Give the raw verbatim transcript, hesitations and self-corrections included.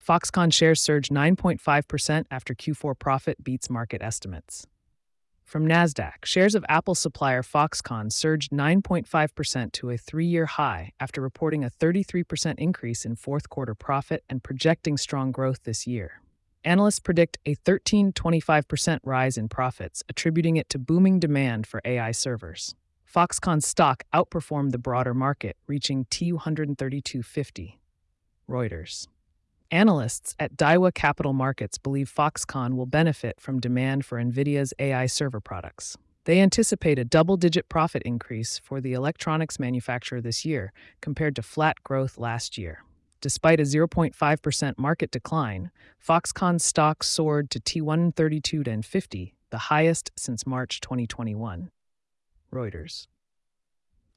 Foxconn shares surge nine point five percent after Q four profit beats market estimates. From Nasdaq, shares of Apple supplier Foxconn surged nine point five percent to a three-year high after reporting a thirty-three percent increase in fourth quarter profit and projecting strong growth this year. Analysts predict a thirteen point two five percent rise in profits, attributing it to booming demand for A I servers. Foxconn stock outperformed the broader market, reaching T one thirty-two fifty. Reuters. Analysts at Daiwa Capital Markets believe Foxconn will benefit from demand for NVIDIA's A I server products. They anticipate a double-digit profit increase for the electronics manufacturer this year compared to flat growth last year. Despite a zero point five percent market decline, Foxconn's stock soared to T one thirty-two fifty, the highest since March twenty twenty-one. Reuters.